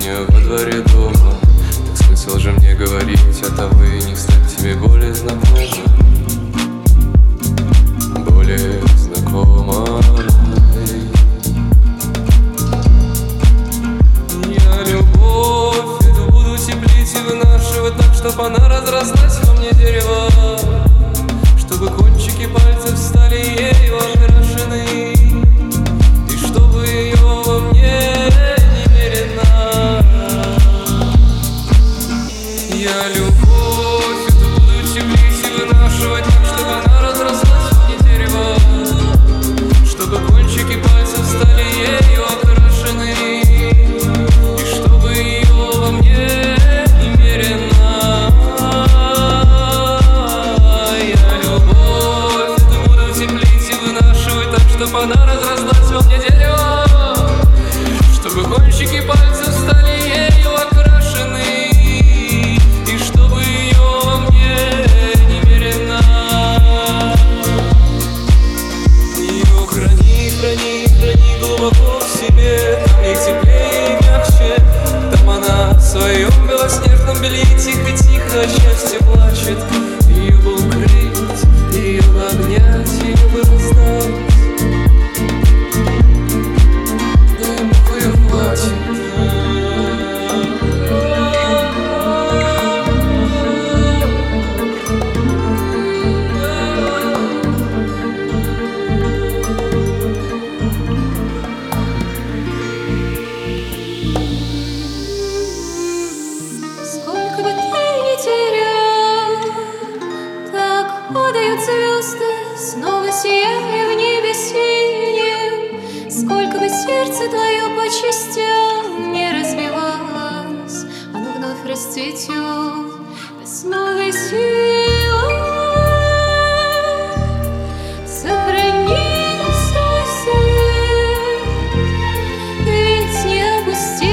нее во дворе дома. Так смысл же мне говорить, а того и не стать тебе более знакомой, более знакомой. Я любовь эту буду теплить и вынашивать так, чтоб она разрослась во мне дерево, чтобы кончики пальцев стали ею окрашены, и чтобы ее во мне немерено. Я любовь эту буду теплить и вынашивать так, чтобы она разрослась во мне дерево, чтобы кончики пальцев стали ею окрашены, и чтобы ее во мне немерено. Я любовь эту буду теплить и вынашивать так, чтобы она разрослась во мне дерево, чтобы кончики пальцев стали ею окрашены, и чтобы ее во мне немерено. Ее храни, храни, храни глубоко в себе, там ей теплее и мягче, там она в своем белоснежном белье тихо-тихо от счастья плачет. Ее бы укрыть, ее бы обнять, ее бы раздать, да ему ее хватит. Сколько бы ты ни терял, так падают звезды, снова сияя в небе синем. Сколько бы сердце твое по частям не разбивалось, оно вновь расцветет с новой силой. Сохрани свой свет, ведь не опусти